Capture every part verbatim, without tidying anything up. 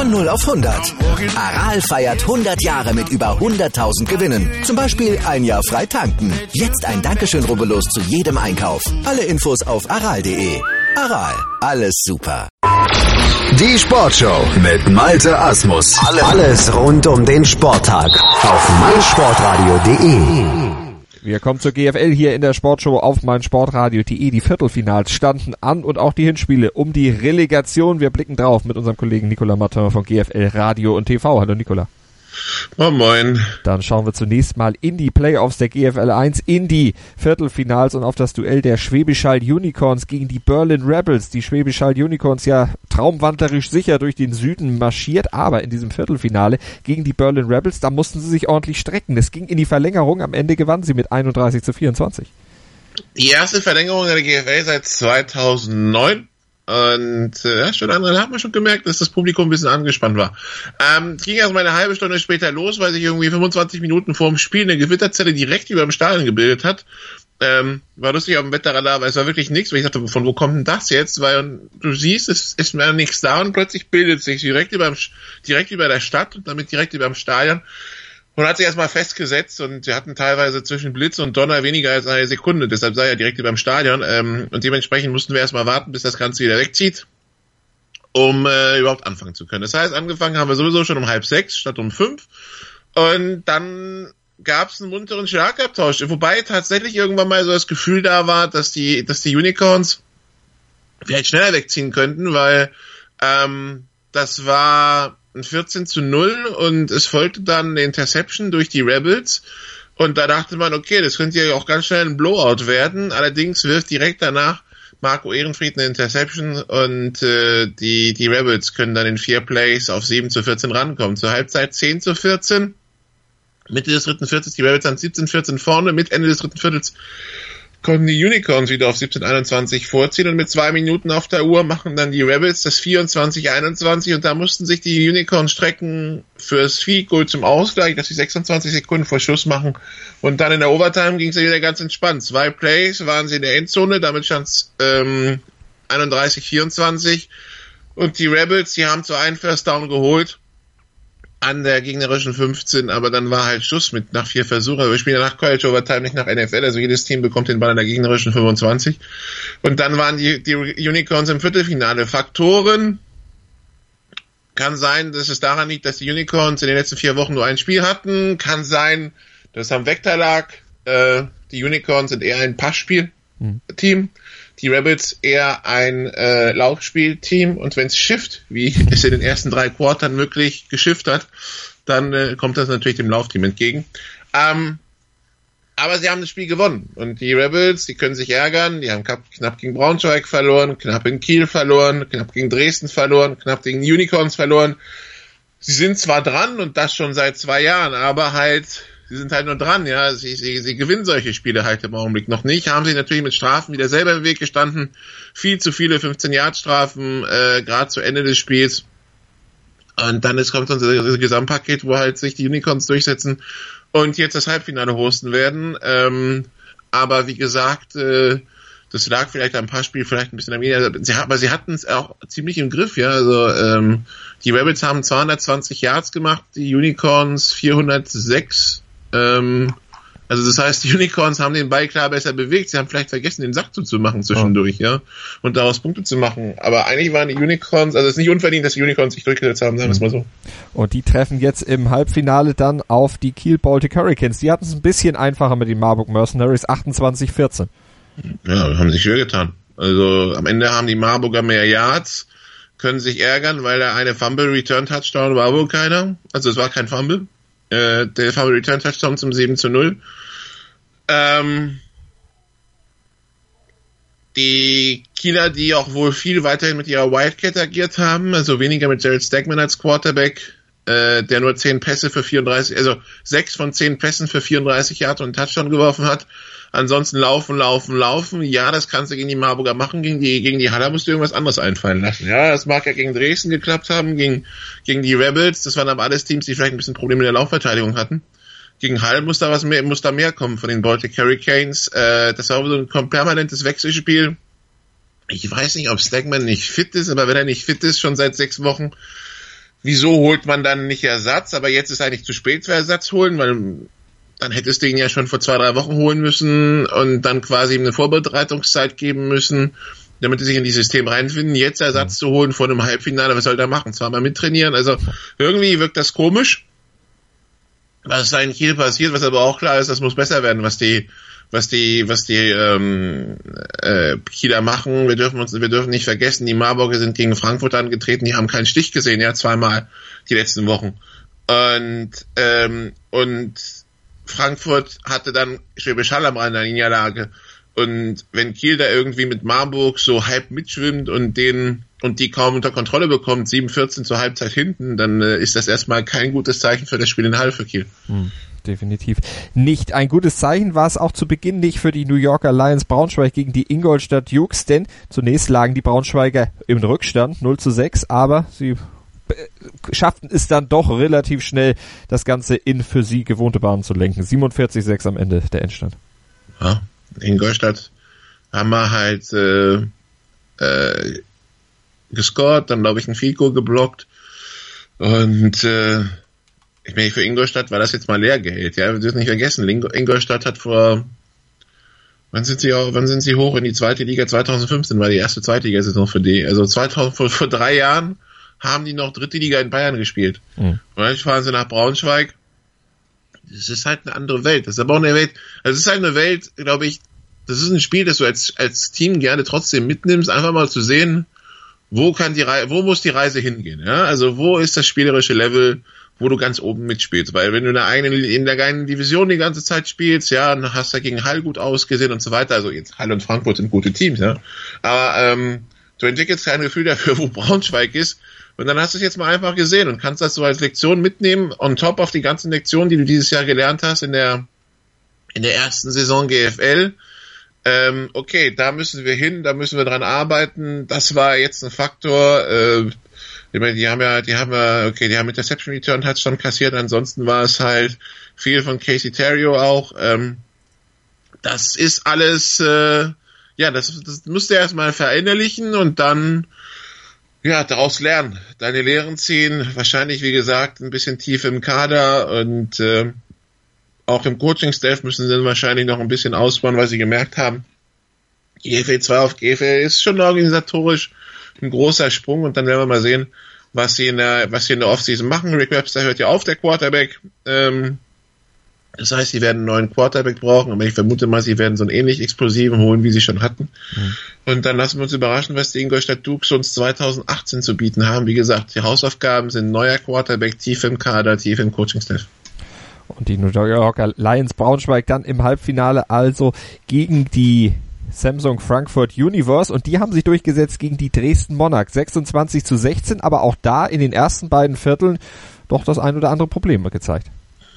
Von null auf hundert. Aral feiert hundert Jahre mit über hunderttausend Gewinnen. Zum Beispiel ein Jahr frei tanken. Jetzt ein Dankeschön, rubbellos zu jedem Einkauf. Alle Infos auf aral punkt de. Aral, alles super. Die Sportshow mit Malte Asmus. Alles rund um den Sporttag auf meinsportradio punkt de. Wir kommen zur G F L hier in der Sportshow auf meinsportradio punkt de. Die Viertelfinals standen an und auch die Hinspiele um die Relegation. Wir blicken drauf mit unserem Kollegen Nicolas Martin von G F L Radio und T V. Hallo Nicolas. Moin Moin. Dann schauen wir zunächst mal in die Playoffs der G F L eins, in die Viertelfinals und auf das Duell der Schwäbisch Hall Unicorns gegen die Berlin Rebels. Die Schwäbisch Hall Unicorns ja traumwandlerisch sicher durch den Süden marschiert, aber in diesem Viertelfinale gegen die Berlin Rebels, da mussten sie sich ordentlich strecken. Es ging in die Verlängerung, am Ende gewannen sie mit einunddreißig zu vierundzwanzig. Die erste Verlängerung der G F L seit zweitausendneun. Und äh, ja, schon andere hat man schon gemerkt, dass das Publikum ein bisschen angespannt war. Ähm, es ging erst mal eine halbe Stunde später los, weil sich irgendwie fünfundzwanzig Minuten vor dem Spiel eine Gewitterzelle direkt über dem Stadion gebildet hat. Ähm, war lustig auf dem Wetterradar, aber es war wirklich nichts, weil ich dachte, von wo kommt denn das jetzt? Weil du siehst, es ist mehr nichts da und plötzlich bildet sich direkt über, direkt über der Stadt und damit direkt über dem Stadion. Und hat sich erstmal festgesetzt und wir hatten teilweise zwischen Blitz und Donner weniger als eine Sekunde, deshalb sei er direkt über dem Stadion. Ähm, und dementsprechend mussten wir erstmal warten, bis das Ganze wieder wegzieht, um äh, überhaupt anfangen zu können. Das heißt, angefangen haben wir sowieso schon um halb sechs statt um fünf. Und dann gab es einen munteren Schlagabtausch, wobei tatsächlich irgendwann mal so das Gefühl da war, dass die, dass die Unicorns vielleicht schneller wegziehen könnten, weil ähm, das war ein vierzehn zu null und es folgte dann eine Interception durch die Rebels und da dachte man, okay, das könnte ja auch ganz schnell ein Blowout werden, allerdings wirft direkt danach Marco Ehrenfried eine Interception und äh, die die Rebels können dann in vier Plays auf sieben zu vierzehn rankommen. Zur Halbzeit zehn zu vierzehn, Mitte des dritten Viertels die Rebels dann siebzehn vierzehn vorne, mit Ende des dritten Viertels konnten die Unicorns wieder auf siebzehn einundzwanzig vorziehen und mit zwei Minuten auf der Uhr machen dann die Rebels das vierundzwanzig einundzwanzig und da mussten sich die Unicorns strecken fürs Field Goal zum Ausgleich, dass sie sechsundzwanzig Sekunden vor Schluss machen und dann in der Overtime ging es wieder ganz entspannt. Zwei Plays waren sie in der Endzone, damit stand es ähm, einunddreißig vierundzwanzig und die Rebels, die haben zu einem First Down geholt an der gegnerischen fünfzehn, aber dann war halt Schluss mit nach vier Versuchen. Wir spielen ja nach College Overtime, nicht nach N F L, also jedes Team bekommt den Ball an der gegnerischen fünfundzwanzig. Und dann waren die, die Unicorns im Viertelfinale. Faktoren kann sein, dass es daran liegt, dass die Unicorns in den letzten vier Wochen nur ein Spiel hatten. Kann sein, dass es am Vektor lag. Äh, die Unicorns sind eher ein Passspiel-Team. Mhm. Die Rebels eher ein äh, Laufspielteam und wenn es schifft, wie es in den ersten drei Quartern wirklich geschifft hat, dann äh, kommt das natürlich dem Laufteam entgegen. Ähm, aber sie haben das Spiel gewonnen und die Rebels, die können sich ärgern, die haben knapp gegen Braunschweig verloren, knapp in Kiel verloren, knapp gegen Dresden verloren, knapp gegen Unicorns verloren. Sie sind zwar dran und das schon seit zwei Jahren, aber halt sie sind halt nur dran, ja, sie, sie, sie gewinnen solche Spiele halt im Augenblick noch nicht, haben sich natürlich mit Strafen wieder selber im Weg gestanden, viel zu viele fünfzehn-Yard-Strafen, äh, gerade zu Ende des Spiels und dann ist, kommt unser das Gesamtpaket, wo halt sich die Unicorns durchsetzen und jetzt das Halbfinale hosten werden, ähm, aber wie gesagt, äh, das lag vielleicht ein paar Spiele, vielleicht ein bisschen am Ende, sie, aber sie hatten es auch ziemlich im Griff, ja, also ähm, die Rebels haben zweihundertzwanzig Yards gemacht, die Unicorns vierhundertsechs. Ähm, also das heißt, die Unicorns haben den Ball klar besser bewegt. Sie haben vielleicht vergessen, den Sack zuzumachen zwischendurch, ja, und daraus Punkte zu machen. Aber eigentlich waren die Unicorns, also es ist nicht unverdient, dass die Unicorns sich durchgesetzt haben, sagen wir es mal so. Und die treffen jetzt im Halbfinale dann auf die Kiel Baltic Hurricanes. Die hatten es ein bisschen einfacher mit den Marburg Mercenaries, achtundzwanzig vierzehn. Ja, haben sich schwer getan. Also am Ende haben die Marburger mehr Yards, können sich ärgern, weil der eine Fumble-Return-Touchdown war wohl keiner. Also es war kein Fumble. Äh, der Fumble-Return-Touchdown zum sieben zu null. Ähm, die Kieler, die auch wohl viel weiterhin mit ihrer Wildcat agiert haben, also weniger mit Jared Stegman als Quarterback, äh, der nur zehn Pässe für vierunddreißig, also sechs von zehn Pässen für vierunddreißig Yards und einen Touchdown geworfen hat. Ansonsten laufen, laufen, laufen. Ja, das kannst du gegen die Marburger machen. Gegen die, gegen die Haller musst du irgendwas anderes einfallen lassen. Ja, das mag ja gegen Dresden geklappt haben, gegen, gegen die Rebels. Das waren aber alles Teams, die vielleicht ein bisschen Probleme mit der Laufverteidigung hatten. Gegen Hall muss da was mehr, muss da mehr kommen von den Baltic Hurricanes. Äh, das war so ein permanentes Wechselspiel. Ich weiß nicht, ob Stegman nicht fit ist, aber wenn er nicht fit ist, schon seit sechs Wochen, wieso holt man dann nicht Ersatz? Aber jetzt ist eigentlich zu spät für Ersatz holen, weil dann hättest du ihn ja schon vor zwei, drei Wochen holen müssen und dann quasi ihm eine Vorbereitungszeit geben müssen, damit sie sich in dieses System reinfinden. Jetzt Ersatz mhm. zu holen vor einem Halbfinale, was soll der machen? Zweimal mittrainieren, also irgendwie wirkt das komisch. Was ist da in Kiel passiert, was aber auch klar ist, das muss besser werden, was die was die, was die ähm, äh, Kieler machen. Wir dürfen uns, wir dürfen nicht vergessen, die Marburger sind gegen Frankfurt angetreten, die haben keinen Stich gesehen, ja, zweimal die letzten Wochen. Und ähm, und Frankfurt hatte dann Schwäbisch Hall am Rand einer Niederlage. Und wenn Kiel da irgendwie mit Marburg so halb mitschwimmt und den und die kaum unter Kontrolle bekommt, sieben vierzehn zur Halbzeit hinten, dann äh, ist das erstmal kein gutes Zeichen für das Spiel in Hall für Kiel. Hm, definitiv nicht ein gutes Zeichen war es auch zu Beginn nicht für die New Yorker Lions Braunschweig gegen die Ingolstadt Dukes, denn zunächst lagen die Braunschweiger im Rückstand null zu sechs, aber sie schafften es dann doch relativ schnell, das Ganze in für sie gewohnte Bahnen zu lenken. siebenundvierzig sechs am Ende der Endstand. Ja, in Ingolstadt haben wir halt äh, äh, gescored, dann glaube ich ein Field Goal geblockt und äh, ich meine, für Ingolstadt war das jetzt mal Lehrgeld, ja, wir dürfen nicht vergessen, Ingolstadt hat vor wann sind sie auch, wann sind sie hoch in die zweite Liga? zweitausendfünfzehn war die erste Zweitligasaison für die, also zweitausend, vor, vor drei Jahren haben die noch dritte Liga in Bayern gespielt. Mhm. Und dann fahren sie nach Braunschweig. Das ist halt eine andere Welt. Das ist aber auch eine Welt, also es ist halt eine Welt, glaube ich, das ist ein Spiel, das du als, als Team gerne trotzdem mitnimmst, einfach mal zu sehen, wo kann die Reise, wo muss die Reise hingehen, ja? Also, wo ist das spielerische Level, wo du ganz oben mitspielst? Weil, wenn du in der eigenen, in der eigenen Division die ganze Zeit spielst, ja, dann hast du gegen Hall gut ausgesehen und so weiter. Also, jetzt Hall und Frankfurt sind gute Teams, ja. Aber, ähm, du entwickelst kein Gefühl dafür, wo Braunschweig ist. Und dann hast du es jetzt mal einfach gesehen und kannst das so als Lektion mitnehmen, on top auf die ganzen Lektionen, die du dieses Jahr gelernt hast in der, in der ersten Saison G F L. Ähm, okay, da müssen wir hin, da müssen wir dran arbeiten. Das war jetzt ein Faktor. Äh, ich meine, die haben ja, die haben ja, okay, die haben Interception Return Touchdown kassiert. Ansonsten war es halt viel von Casey Terrio auch. Ähm, das ist alles, äh, ja, das, das musst du erstmal verinnerlichen und dann, ja, daraus lernen, deine Lehren ziehen. Wahrscheinlich, wie gesagt, ein bisschen tief im Kader und äh, auch im Coaching-Staff müssen sie wahrscheinlich noch ein bisschen ausbauen, weil sie gemerkt haben, G F L zwei auf G F L ist schon organisatorisch ein großer Sprung und dann werden wir mal sehen, was sie in der, was sie in der Offseason machen. Rick Webster hört ja auf, der Quarterback. Ähm, das heißt, sie werden einen neuen Quarterback brauchen, aber ich vermute mal, sie werden so einen ähnlich explosiven holen, wie sie schon hatten. Mhm. Und dann lassen wir uns überraschen, was die Ingolstadt Dukes uns zweitausendachtzehn zu bieten haben. Wie gesagt, die Hausaufgaben sind neuer Quarterback, tief im Kader, tief im Coaching-Staff. Und die New Yorker Lions Braunschweig dann im Halbfinale also gegen die Samsung Frankfurt Universe und die haben sich durchgesetzt gegen die Dresden Monarchs sechsundzwanzig zu sechzehn, aber auch da in den ersten beiden Vierteln doch das ein oder andere Problem gezeigt.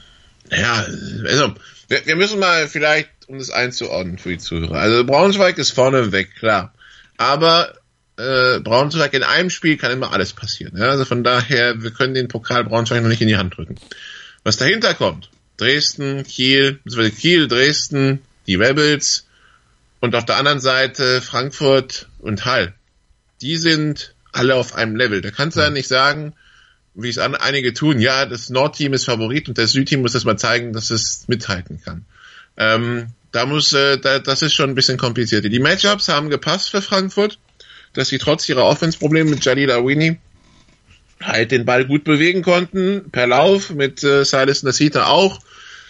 Ja, also wir, wir müssen mal vielleicht, um das einzuordnen für die Zuhörer, also Braunschweig ist vorne weg, klar, aber äh, Braunschweig in einem Spiel kann immer alles passieren, ja? Also von daher, wir können den Pokal Braunschweig noch nicht in die Hand drücken. Was dahinter kommt, Dresden, Kiel, beziehungsweise Kiel, Dresden, die Rebels und auf der anderen Seite Frankfurt und Hall, die sind alle auf einem Level. Da kannst du ja nicht sagen, wie es an, einige tun, ja, das Nordteam ist Favorit und das Südteam muss das mal zeigen, dass es mithalten kann. Ähm, da muss, äh, da, das ist schon ein bisschen komplizierter. Die Matchups haben gepasst für Frankfurt, dass sie trotz ihrer Offense-Probleme mit Jalil Awini halt den Ball gut bewegen konnten, per Lauf, mit äh, Silas Nasita auch,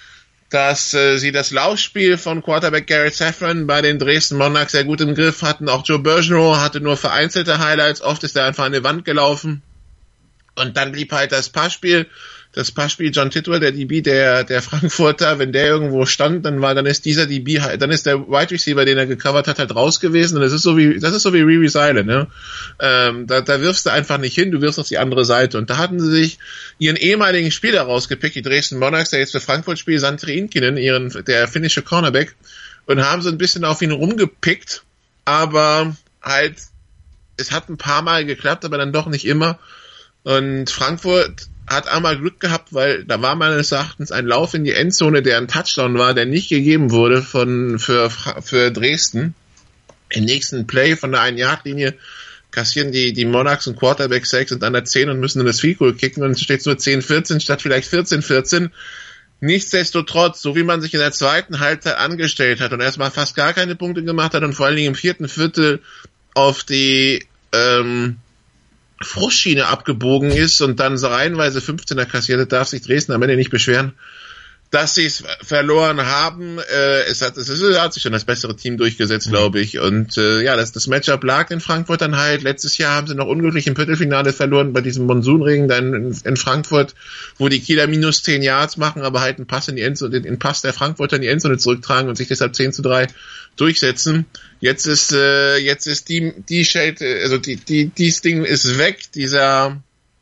dass äh, sie das Laufspiel von Quarterback Garrett Safran bei den Dresden Monarchs sehr gut im Griff hatten. Auch Joe Bergeron hatte nur vereinzelte Highlights, oft ist er einfach an die Wand gelaufen. Und dann blieb halt das Passspiel, das Passspiel John Tidwell, der D B der der Frankfurter, wenn der irgendwo stand, dann war dann ist dieser D B halt, dann ist der Wide Receiver, den er gecovert hat, halt raus gewesen und das ist so wie das ist so wie Riri Silent, ne? Ähm, da da wirfst du einfach nicht hin, du wirfst auf die andere Seite und da hatten sie sich ihren ehemaligen Spieler rausgepickt, die Dresden Monarchs, der jetzt für Frankfurt spielt, Santeri Inkinen, ihren der finnische Cornerback und haben so ein bisschen auf ihn rumgepickt, aber halt es hat ein paar Mal geklappt, aber dann doch nicht immer. Und Frankfurt hat einmal Glück gehabt, weil da war meines Erachtens ein Lauf in die Endzone, der ein Touchdown war, der nicht gegeben wurde von für für Dresden. Im nächsten Play von der ein-Yard-Linie kassieren die, die Monarchs und Quarterback-Sacks und an der zehn und müssen dann das Field Goal kicken und es steht nur zehn vierzehn statt vielleicht vierzehn vierzehn. Nichtsdestotrotz, so wie man sich in der zweiten Halbzeit angestellt hat und erstmal fast gar keine Punkte gemacht hat und vor allen Dingen im vierten Viertel auf die ähm, Frustschiene abgebogen ist und dann so reihenweise fünfzehner kassiert hat, darf sich Dresden am Ende nicht beschweren, dass sie es verloren haben. Äh, es hat, es ist, hat sich schon das bessere Team durchgesetzt, glaube ich. Und äh, ja, das, das Matchup lag in Frankfurt dann halt. Letztes Jahr haben sie noch unglücklich im Viertelfinale verloren bei diesem Monsunregen dann in, in Frankfurt, wo die Kieler minus zehn Yards machen, aber halt einen Pass in die Endzone, den Pass der Frankfurter in die Endzone zurücktragen und sich deshalb zehn zu drei durchsetzen. Jetzt ist äh, jetzt ist die die Shade, also die die dieses Ding ist weg, dieser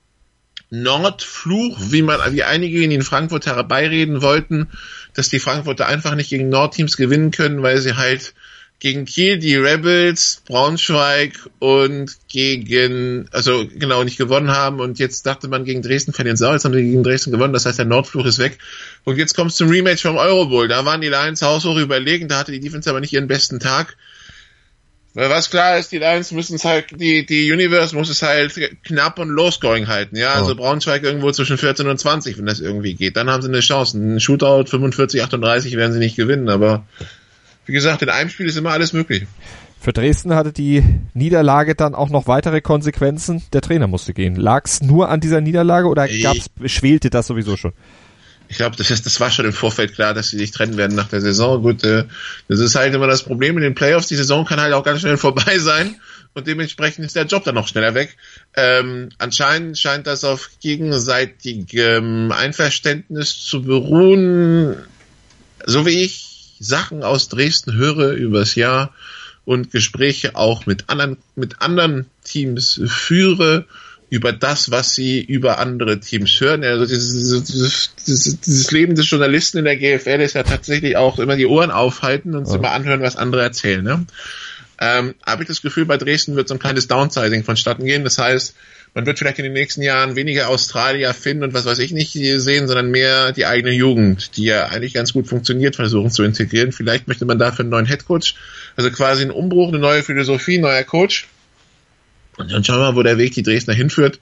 Nordfluch, wie man, wie einige in Frankfurt herbeireden wollten, dass die Frankfurter einfach nicht gegen Nordteams gewinnen können, weil sie halt gegen Kiel, die Rebels, Braunschweig und gegen, also genau, nicht gewonnen haben und jetzt dachte man gegen Dresden verlieren sie auch, jetzt haben sie gegen Dresden gewonnen, das heißt der Nordfluch ist weg und jetzt kommt es zum Rematch vom Eurobowl, da waren die Lions haushoch überlegen, da hatte die Defense aber nicht ihren besten Tag. Weil was klar ist, die Lions müssen es halt, die, die Universe muss es halt knapp und low-scoring halten, ja, also oh. Braunschweig irgendwo zwischen vierzehn und zwanzig, wenn das irgendwie geht, dann haben sie eine Chance, ein Shootout fünfundvierzig achtunddreißig werden sie nicht gewinnen, aber wie gesagt, in einem Spiel ist immer alles möglich. Für Dresden hatte die Niederlage dann auch noch weitere Konsequenzen, der Trainer musste gehen. Lag's nur an dieser Niederlage oder gab's, schwelte das sowieso schon? Ich glaube, das, ist, das war schon im Vorfeld klar, dass sie sich trennen werden nach der Saison. Gut, äh, das ist halt immer das Problem in den Playoffs. Die Saison kann halt auch ganz schnell vorbei sein und dementsprechend ist der Job dann noch schneller weg. Ähm, anscheinend scheint das auf gegenseitigem Einverständnis zu beruhen, so wie ich Sachen aus Dresden höre übers Jahr und Gespräche auch mit anderen, mit anderen Teams führe, über das, was sie über andere Teams hören. Also dieses, dieses, dieses, dieses Leben des Journalisten in der G F L ist ja tatsächlich auch immer die Ohren aufhalten und ja. immer anhören, was andere erzählen. Ne? Ähm, habe ich das Gefühl, bei Dresden wird so ein kleines Downsizing vonstatten gehen. Das heißt, man wird vielleicht in den nächsten Jahren weniger Australier finden und was weiß ich nicht sehen, sondern mehr die eigene Jugend, die ja eigentlich ganz gut funktioniert, versuchen zu integrieren. Vielleicht möchte man dafür einen neuen Headcoach, also quasi einen Umbruch, eine neue Philosophie, neuer Coach. Und dann schauen wir mal, wo der Weg die Dresdner hinführt.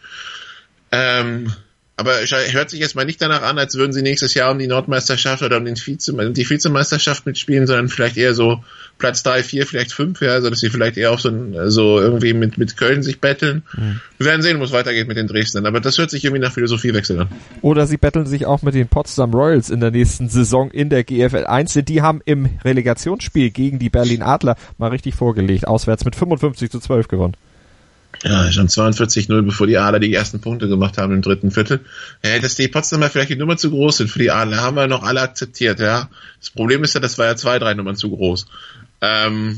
Ähm, aber es hört sich jetzt mal nicht danach an, als würden sie nächstes Jahr um die Nordmeisterschaft oder um den Vize, die Vizemeisterschaft mitspielen, sondern vielleicht eher so Platz drei, vier, vielleicht fünf, ja, also dass sie vielleicht eher auch so, so irgendwie mit, mit Köln sich betteln. Mhm. Wir werden sehen, wo es weitergeht mit den Dresdnern, aber das hört sich irgendwie nach Philosophiewechsel an. Oder sie betteln sich auch mit den Potsdam Royals in der nächsten Saison in der G F L eins. Die haben im Relegationsspiel gegen die Berlin Adler mal richtig vorgelegt, auswärts mit fünfundfünfzig zu zwölf gewonnen. Ja, schon zweiundvierzig null, bevor die Adler die ersten Punkte gemacht haben im dritten Viertel. Ja, dass die Potsdamer vielleicht die Nummer zu groß sind für die Adler, haben wir noch alle akzeptiert, ja. Das Problem ist ja, das war ja zwei, drei Nummern zu groß. Ähm,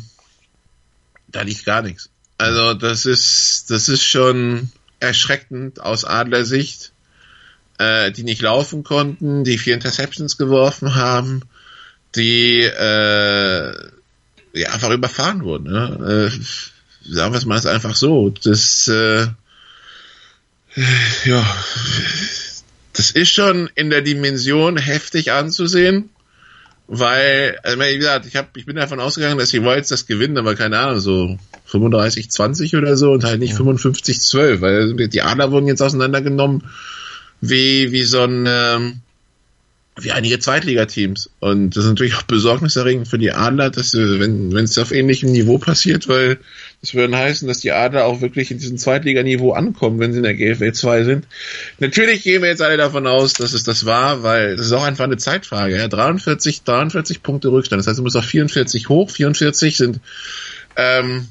da liegt gar nichts. Also, das ist, das ist schon erschreckend aus Adlersicht, äh, die nicht laufen konnten, die vier Interceptions geworfen haben, die, äh, ja, einfach überfahren wurden, ne? Äh, sagen wir es mal einfach so, das, äh, ja, das ist schon in der Dimension heftig anzusehen, weil, also wie gesagt, ich hab, ich bin davon ausgegangen, dass die Royals das gewinnen, aber keine Ahnung, so fünfunddreißig zwanzig oder so und halt nicht ja. fünfundfünfzig zwölf, weil die Adler wurden jetzt auseinandergenommen wie, wie so ein, ähm, wie einige Zweitligateams. Und das ist natürlich auch besorgniserregend für die Adler, dass wenn wenn es auf ähnlichem Niveau passiert, weil das würde heißen, dass die Adler auch wirklich in diesem Zweitliganiveau ankommen, wenn sie in der G F L zwei sind. Natürlich gehen wir jetzt alle davon aus, dass es das war, weil das ist auch einfach eine Zeitfrage. Ja, dreiundvierzig, dreiundvierzig Punkte Rückstand. Das heißt, du musst auf vierundvierzig hoch. vierundvierzig sind ähm,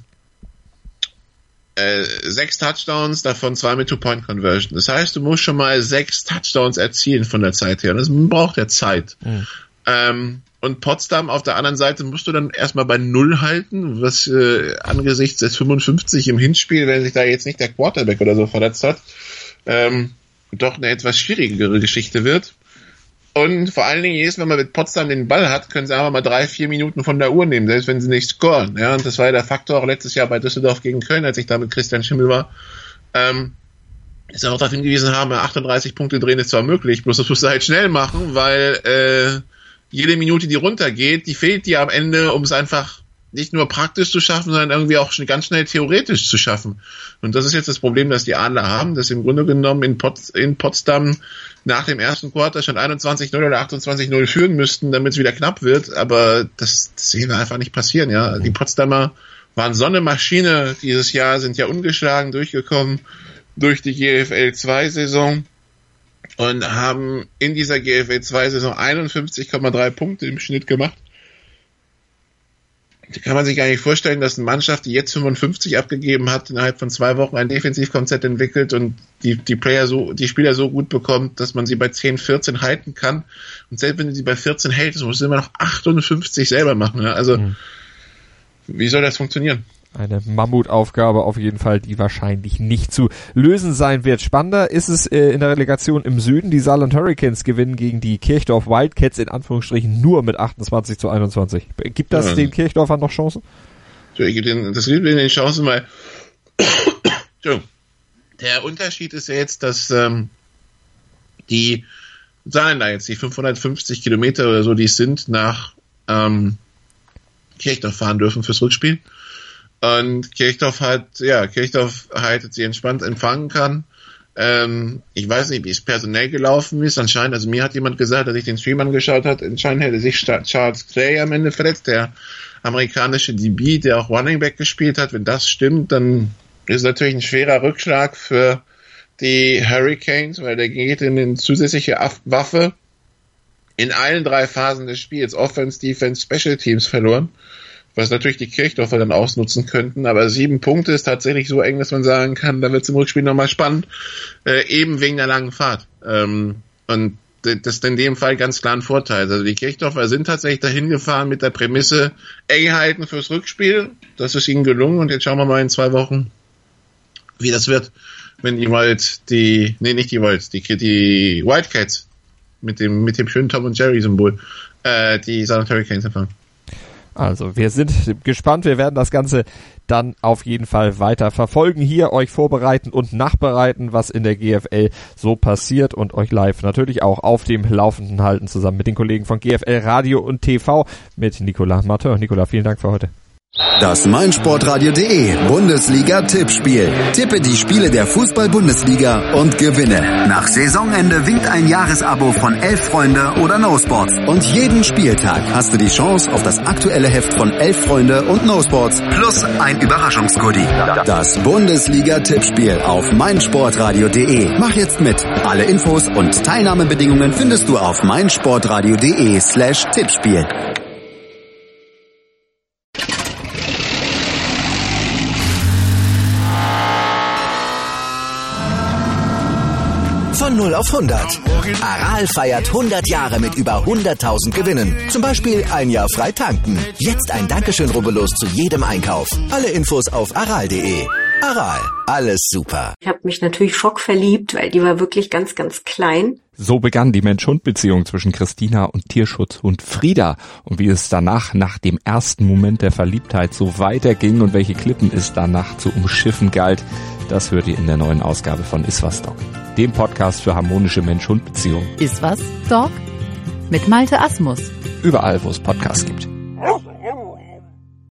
Äh, sechs Touchdowns, davon zwei mit Two-Point-Conversion. Das heißt, du musst schon mal sechs Touchdowns erzielen von der Zeit her. Und das braucht ja Zeit. Mhm. Ähm, und Potsdam auf der anderen Seite musst du dann erstmal bei Null halten, was äh, angesichts des fünfundfünfzig im Hinspiel, wenn sich da jetzt nicht der Quarterback oder so verletzt hat, ähm, doch eine etwas schwierigere Geschichte wird. Und vor allen Dingen, jedes Mal, wenn man mit Potsdam den Ball hat, können sie einfach mal drei, vier Minuten von der Uhr nehmen, selbst wenn sie nicht scoren. Ja, und das war ja der Faktor auch letztes Jahr bei Düsseldorf gegen Köln, als ich da mit Christian Schimmel war. Ähm, dass sie auch darauf hingewiesen haben, achtunddreißig Punkte drehen ist zwar möglich, bloß das musst du halt schnell machen, weil äh, jede Minute, die runtergeht, die fehlt dir am Ende, um es einfach nicht nur praktisch zu schaffen, sondern irgendwie auch schon ganz schnell theoretisch zu schaffen. Und das ist jetzt das Problem, das die Adler haben, dass im Grunde genommen in, Pot- in Potsdam nach dem ersten Quarter schon einundzwanzig null oder achtundzwanzig null führen müssten, damit es wieder knapp wird. Aber das, das sehen wir einfach nicht passieren. Ja, die Potsdamer waren so eine Maschine dieses Jahr, sind ja ungeschlagen durchgekommen durch die G F L zwei Saison und haben in dieser G F L zwei Saison einundfünfzig Komma drei Punkte im Schnitt gemacht. Da kann man sich gar nicht vorstellen, dass eine Mannschaft, die jetzt fünfundfünfzig abgegeben hat, innerhalb von zwei Wochen ein Defensivkonzept entwickelt und die, die Player so, die Spieler so gut bekommt, dass man sie bei zehn, vierzehn halten kann. Und selbst wenn du sie bei vierzehn hältst, musst du immer noch achtundfünfzig selber machen. Ja? Also, mhm. Wie soll das funktionieren? Eine Mammutaufgabe auf jeden Fall, die wahrscheinlich nicht zu lösen sein wird. Spannender ist es äh, in der Relegation im Süden. Die Saarland Hurricanes gewinnen gegen die Kirchdorf Wildcats in Anführungsstrichen nur mit achtundzwanzig zu einundzwanzig. Gibt das ja den Kirchdorfern noch Chancen? Ich gebe den, das gibt ihnen Chancen, weil der Unterschied ist ja jetzt, dass ähm, die Saarländer jetzt die fünfhundertfünfzig Kilometer oder so, die es sind, nach ähm, Kirchdorf fahren dürfen fürs Rückspiel. Und Kirchdorf hat, ja, Kirchdorf halt sie entspannt empfangen kann. Ähm, ich weiß nicht, wie es personell gelaufen ist. Anscheinend, also mir hat jemand gesagt, dass ich den Stream angeschaut hat, anscheinend hätte sich Charles Clay am Ende verletzt, der amerikanische D B, der auch Running Back gespielt hat. Wenn das stimmt, dann ist es natürlich ein schwerer Rückschlag für die Hurricanes, weil der geht in eine zusätzliche Waffe in allen drei Phasen des Spiels, Offense, Defense, Special Teams verloren, was natürlich die Kirchdorfer dann ausnutzen könnten, aber sieben Punkte ist tatsächlich so eng, dass man sagen kann, da wird es im Rückspiel nochmal spannend, äh, eben wegen der langen Fahrt. Ähm, und das ist in dem Fall ganz klar ein Vorteil. Also die Kirchdorfer sind tatsächlich dahin gefahren mit der Prämisse, eng halten fürs Rückspiel. Das ist ihnen gelungen und jetzt schauen wir mal in zwei Wochen, wie das wird, wenn die Wild, die, nee, nicht die Wild, die, die Wildcats mit dem, mit dem schönen Tom und Jerry Symbol, äh, die Saarland Hurricanes empfangen. Also wir sind gespannt, wir werden das Ganze dann auf jeden Fall weiter verfolgen, hier euch vorbereiten und nachbereiten, was in der G F L so passiert und euch live natürlich auch auf dem Laufenden halten, zusammen mit den Kollegen von G F L Radio und T V mit Nicolas Martin. Nicolas, vielen Dank für heute. Das meinsportradio.de Bundesliga-Tippspiel. Tippe die Spiele der Fußball-Bundesliga und gewinne. Nach Saisonende winkt ein Jahresabo von Elf Freunde oder No Sports. Und jeden Spieltag hast du die Chance auf das aktuelle Heft von Elf Freunde und No Sports plus ein Überraschungsgoodie. Das Bundesliga-Tippspiel auf meinsportradio.de. Mach jetzt mit. Alle Infos und Teilnahmebedingungen findest du auf meinsportradio.de slash Tippspiel. Von null auf hundert. Aral feiert hundert Jahre mit über hunderttausend Gewinnen. Zum Beispiel ein Jahr frei tanken. Jetzt ein Dankeschön, rubbellos zu jedem Einkauf. Alle Infos auf aral punkt de. Aral, alles super. Ich habe mich natürlich schockverliebt, weil die war wirklich ganz, ganz klein. So begann die Mensch-Hund-Beziehung zwischen Christina und Tierschutzhund Frieda. Und wie es danach, nach dem ersten Moment der Verliebtheit, so weiterging und welche Klippen es danach zu umschiffen galt, das hört ihr in der neuen Ausgabe von Iswas Dog, dem Podcast für harmonische Mensch-Hund-Beziehungen. Iswas Dog mit Malte Asmus. Überall, wo es Podcasts gibt.